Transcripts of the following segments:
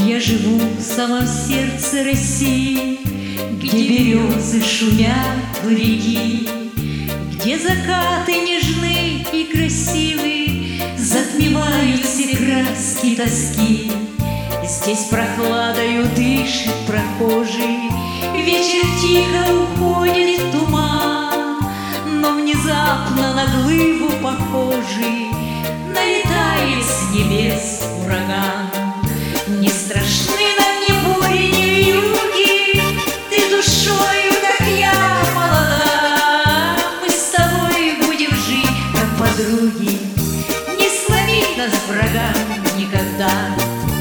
Я живу в самом сердце России, где березы шумят у реки, где закаты нежны и красивы затмевают все краски тоски. Здесь прохладою дышит прохожий, вечер тихо уходит в туман, но внезапно на глыбу похожий налетает с небес ураган. Не страшны нам ни бури, ни вьюги, ты душою, как я, молода. Мы с тобой будем жить, как подруги, не сломить нас врагам никогда.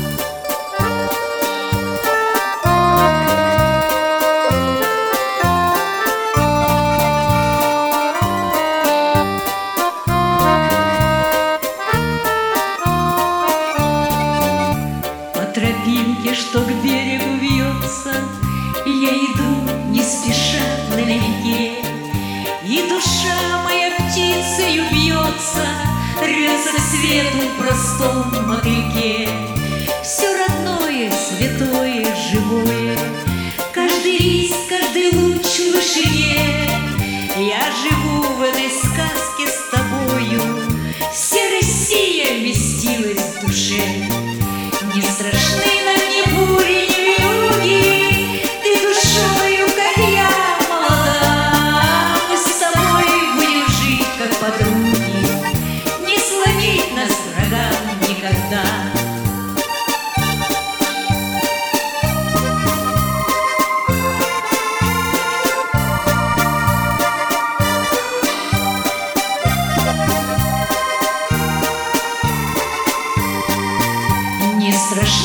Тропинке, что к берегу вьется, я иду не спеша налегке, и душа моя птицею бьется, рвется к свету в простом мотыльке. Все родное, святое, живое, каждый лист, каждый луч в вышине. Я живу в этой сказке с тобою, вся Россия вместилась в душе. Не страшны нам ни бури, ни вьюги, ты душою, как я, молода. Мы с тобой будем жить, как подруги, не сломить нас врагам никогда. Не страшны